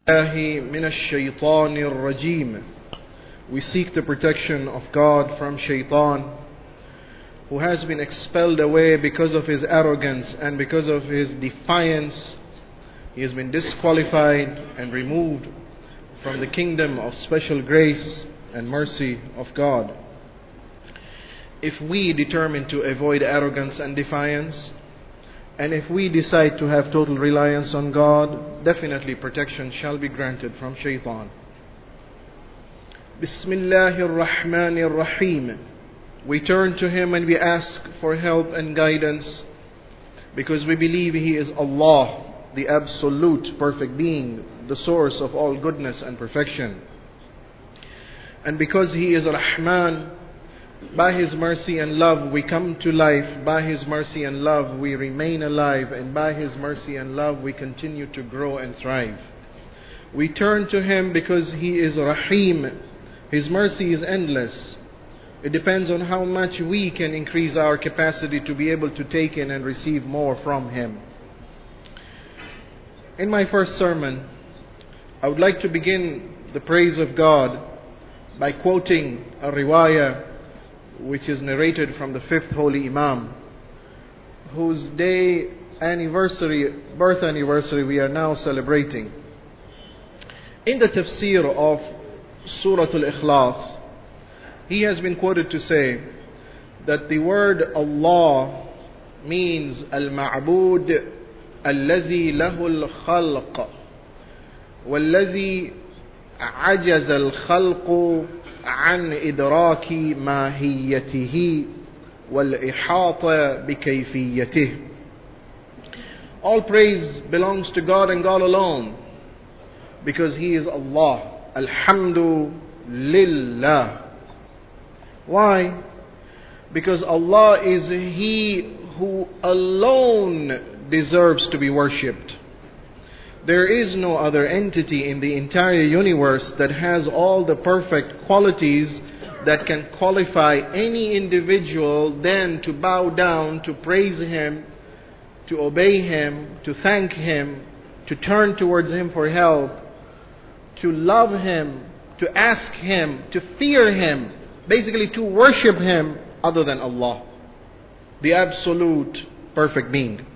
الله من الشيطان الرجيم. We seek the protection of God from Shaitan, who has been expelled away because of his arrogance and because of his defiance. He has been disqualified and removed from the kingdom of special grace and mercy of God. If we determine to avoid arrogance and defiance, and if we decide to have total reliance on God, definitely protection shall be granted from Shaitan. Bismillahir Rahmanir Rahim. We turn to Him and we ask for help and guidance because we believe He is Allah, the absolute perfect being, the source of all goodness and perfection. And because He is Rahman, by His mercy and love we come to life, by His mercy and love we remain alive, and by His mercy and love we continue to grow and thrive. We turn to Him because He is Rahim. His mercy is endless. It depends on how much we can increase our capacity to be able to take in and receive more from Him. In my first sermon, I would like to begin the praise of God by quoting a riwayah which is narrated from the fifth holy Imam, whose birth anniversary we are now celebrating. In the tafsir of Surah Al-Ikhlas, he has been quoted to say that the word Allah means Al-Ma'bud Alladhi Lahu Al-Khalq Walladhi Ajaz Al-Khalq عن إدراك ماهيته والإحاطة بكيفيته. All praise belongs to God and God alone, because He is Allah. Alhamdulillah. Why? Because Allah is He who alone deserves to be worshipped. There is no other entity in the entire universe that has all the perfect qualities that can qualify any individual then to bow down, to praise Him, to obey Him, to thank Him, to turn towards Him for help, to love Him, to ask Him, to fear Him, basically to worship Him other than Allah, the absolute perfect being.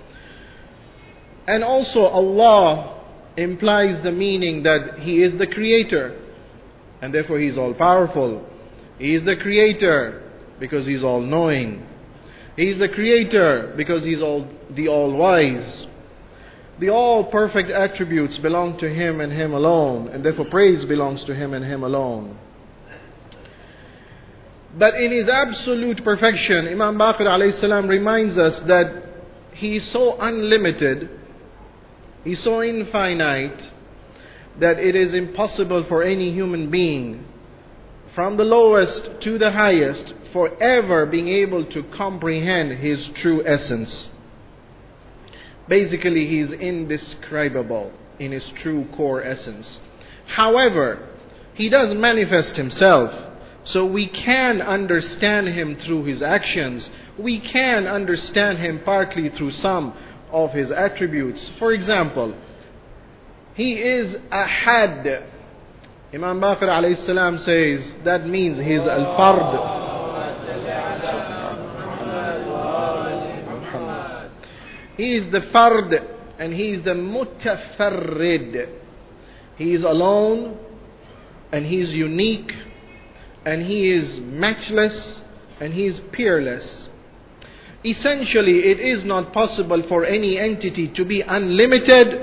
And also Allah implies the meaning that He is the creator, and therefore He is all powerful. He is the creator because He is all knowing. He is the creator because He is the all wise. The all perfect attributes belong to Him and Him alone, and therefore praise belongs to Him and Him alone. But in His absolute perfection, Imam Baqir alayhi salam reminds us that He is so unlimited, He is so infinite, that it is impossible for any human being, from the lowest to the highest, forever being able to comprehend His true essence. Basically, He is indescribable in His true core essence. However, He does manifest Himself, so we can understand Him through His actions. We can understand Him partly through some of His attributes. For example, He is Ahad. Imam Baqir alayhi salam says that means He is Al-Fard. He is the Fard and He is the Mutafarrid. He is alone and He is unique and He is matchless and He is peerless. Essentially, it is not possible for any entity to be unlimited,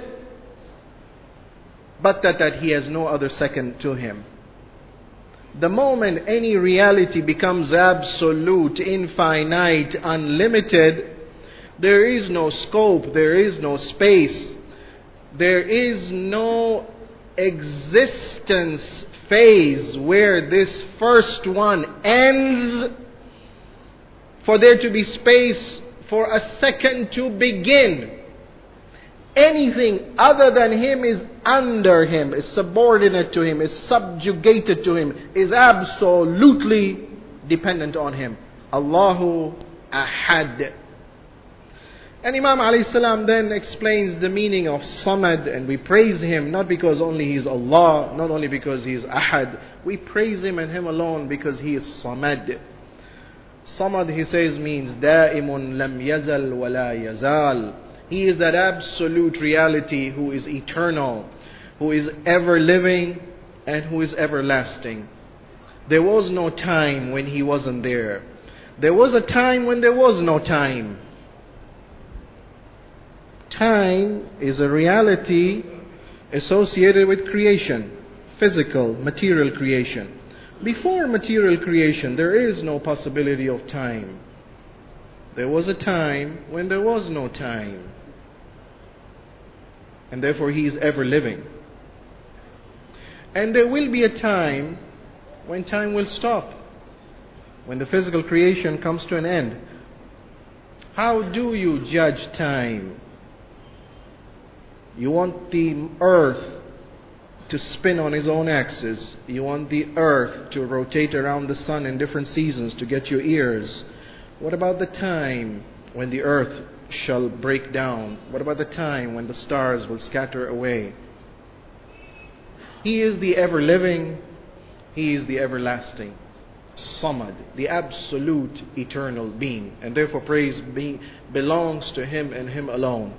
but that He has no other second to Him. The moment any reality becomes absolute, infinite, unlimited, there is no scope, there is no space, there is no existence phase where this first one ends, for there to be space for a second to begin. Anything other than Him is under Him, is subordinate to Him, is subjugated to Him, is absolutely dependent on Him. Allahu Ahad. And Imam alayhi salam then explains the meaning of Samad, and we praise Him not because only He is Allah, not only because He is Ahad. We praise Him and Him alone because He is Samad. Samad, he says, means Da'imun lam yazal wa la yazal. He is that absolute reality who is eternal, who is ever living, and who is everlasting. There was no time when He wasn't there. There was a time when there was no time. Time is a reality associated with creation, physical, material creation. Before material creation, there is no possibility of time. There was a time when there was no time. And therefore He is ever living. And there will be a time when time will stop, when the physical creation comes to an end. How do you judge time? You want the earth to spin on its own axis. You want the earth to rotate around the sun in different seasons to get your ears. What about the time when the earth shall break down? What about the time when the stars will scatter away? He is the ever-living. He is the everlasting. Samad, the absolute eternal being. And therefore praise belongs to Him and Him alone.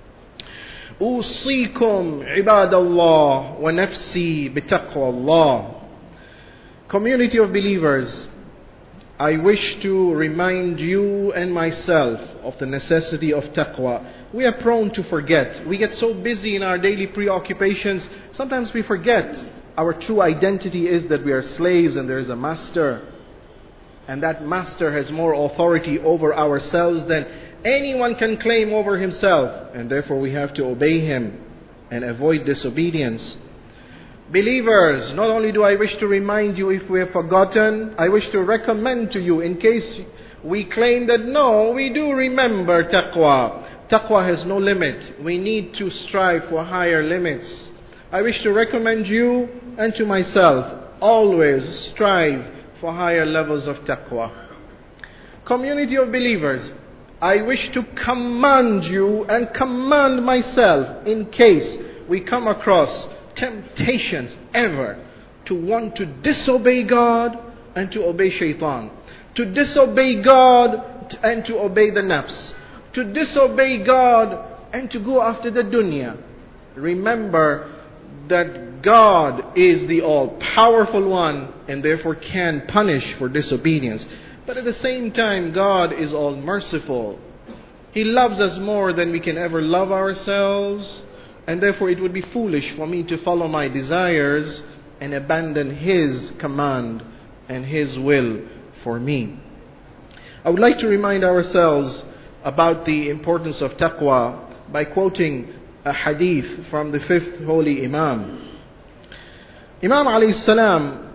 أوصيكم عباد الله ونفسي بتقوى الله. Community of believers, I wish to remind you and myself of the necessity of taqwa. We are prone to forget. We get so busy in our daily preoccupations, sometimes we forget our true identity is that we are slaves and there is a master. And that master has more authority over ourselves than anyone can claim over himself. And therefore we have to obey Him and avoid disobedience. Believers, not only do I wish to remind you if we have forgotten, I wish to recommend to you in case we claim that no, we do remember taqwa. Taqwa has no limit. We need to strive for higher limits. I wish to recommend you and to myself, always strive for higher levels of taqwa. Community of believers, I wish to command you and command myself in case we come across temptations ever to want to disobey God and to obey shaitan, to disobey God and to obey the nafs, to disobey God and to go after the dunya. Remember that God is the all-powerful one and therefore can punish for disobedience. But at the same time, God is all-merciful. He loves us more than we can ever love ourselves. And therefore it would be foolish for me to follow my desires and abandon His command and His will for me. I would like to remind ourselves about the importance of taqwa by quoting a hadith from the fifth holy Imam. Imam alayhi salam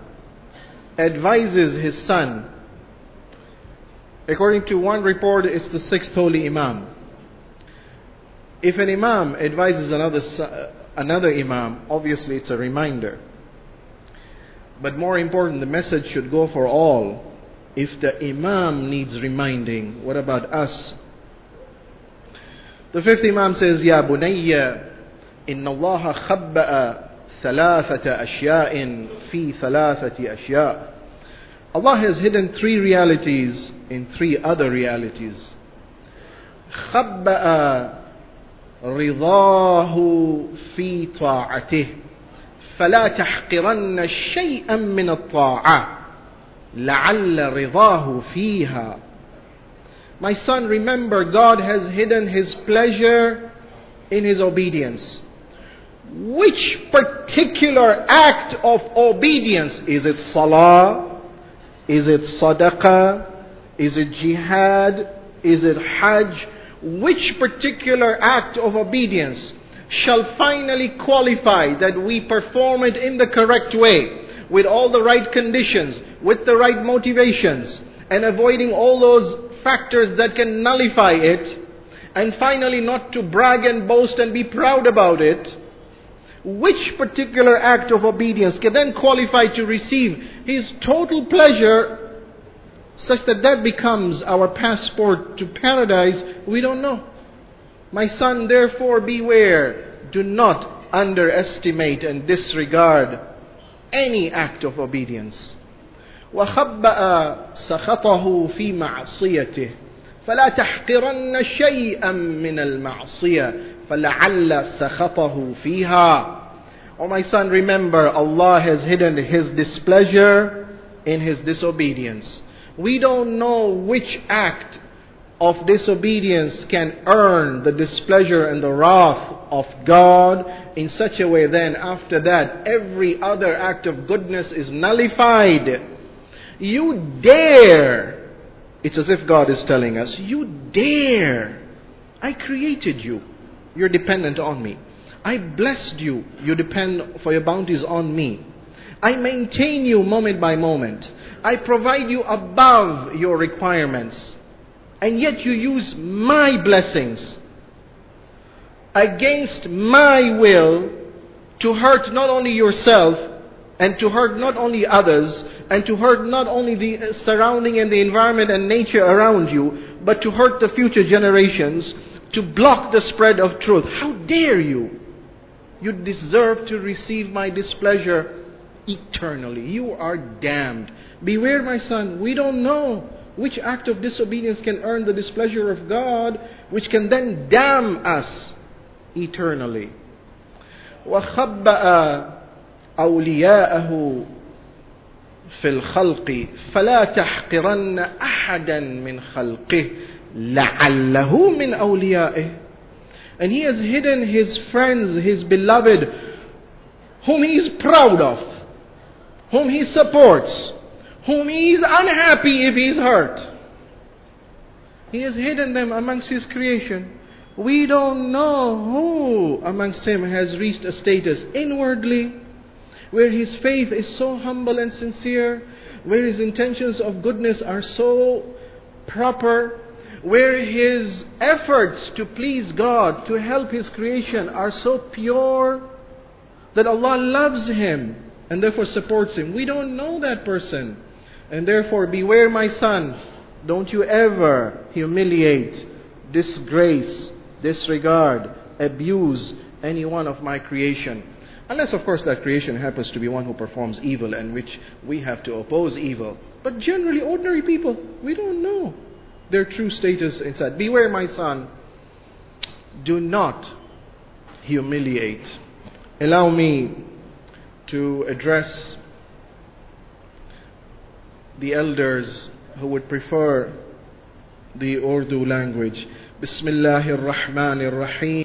advises his son. According to one report, it's the sixth holy Imam. If an Imam advises another Imam, obviously it's a reminder. But more important, the message should go for all. If the Imam needs reminding, what about us? The fifth Imam says, Ya bunayya, inna Allah khabba'a thalathata ashya'in fi thalathati ashya'. Allah has hidden three realities in three other realities. Khabba'a رضاه في طاعته فلا تحقرن شيئا من الطاعة لعل رضاه فيها. My son, remember, God has hidden His pleasure in His obedience. Which particular act of obedience? Is it salah? Is it sadaqah? Is it jihad? Is it hajj? Which particular act of obedience shall finally qualify that we perform it in the correct way, with all the right conditions, with the right motivations, and avoiding all those factors that can nullify it, and finally not to brag and boast and be proud about it? Which particular act of obedience can then qualify to receive His total pleasure such that that becomes our passport to paradise? We don't know. My son, therefore beware. Do not underestimate and disregard any act of obedience. وَخَبَّأَ سَخَطَهُ فِي مَعْصِيَتِهِ فَلَا تَحْقِرَنَّ شَيْئًا مِنَ الْمَعْصِيَةِ فَلَعَلَّ سَخَطَهُ فِيهَا. O my son, remember, Allah has hidden His displeasure in His disobedience. We don't know which act of disobedience can earn the displeasure and the wrath of God in such a way then after that every other act of goodness is nullified. You dare, it's as if God is telling us, you dare, I created you, you're dependent on me. I blessed you, you depend for your bounties on me. I maintain you moment by moment. I provide you above your requirements. And yet you use my blessings against my will to hurt not only yourself and to hurt not only others and to hurt not only the surrounding and the environment and nature around you, but to hurt the future generations, to block the spread of truth. How dare you? You deserve to receive my displeasure eternally. You are damned. Beware, my son, we don't know which act of disobedience can earn the displeasure of God, which can then damn us eternally. وَخَبَّأَ أَوْلِيَاءَهُ فِي الْخَلْقِ فَلَا تَحْقِرَنَّ أَحَدًا مِنْ خَلْقِهِ لَعَلَّهُ مِنْ أَوْلِيَائِهِ. And He has hidden His friends, His beloved, whom He is proud of, whom He supports, whom He is unhappy if He is hurt. He has hidden them amongst His creation. We don't know who amongst Him has reached a status inwardly where his faith is so humble and sincere, where his intentions of goodness are so proper, where his efforts to please God, to help His creation are so pure that Allah loves him and therefore supports him. We don't know that person. And therefore, beware, my son, don't you ever humiliate, disgrace, disregard, abuse any one of my creation. Unless, of course, that creation happens to be one who performs evil and which we have to oppose evil. But generally, ordinary people, we don't know their true status inside. Beware, my son, do not humiliate. Allow me to address the elders who would prefer the Urdu language. Bismillahir Rahmanir Rahim.